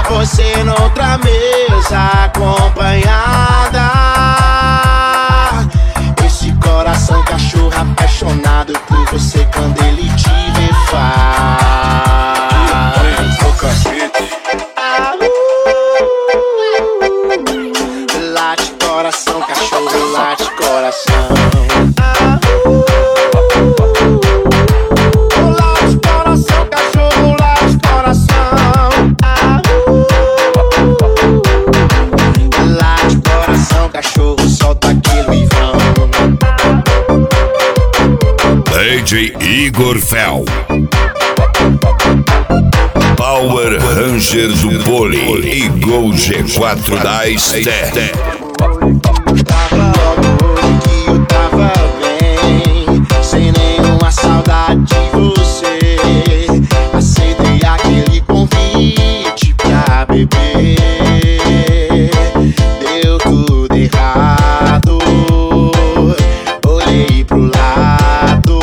você noutra mesa acompanhada. Esse coração cachorro apaixonado por você quando ele te vê faz. Late coração, cachorro, late coração. Late coração, cachorro, late coração. Late coração, cachorro, solta aquilo e vão. DJ Igor Fel, Power Ranger do Poli e Gol G4 da Esté. Tava logo que eu tava bem, sem nenhuma saudade de você. Aceitei aquele convite pra beber. Deu tudo errado, olhei pro lado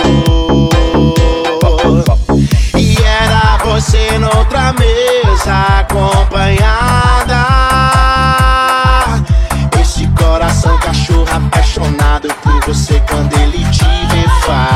e era você noutra mesa acompanhada. Esse coração cachorro apaixonado por você quando ele te vê faz.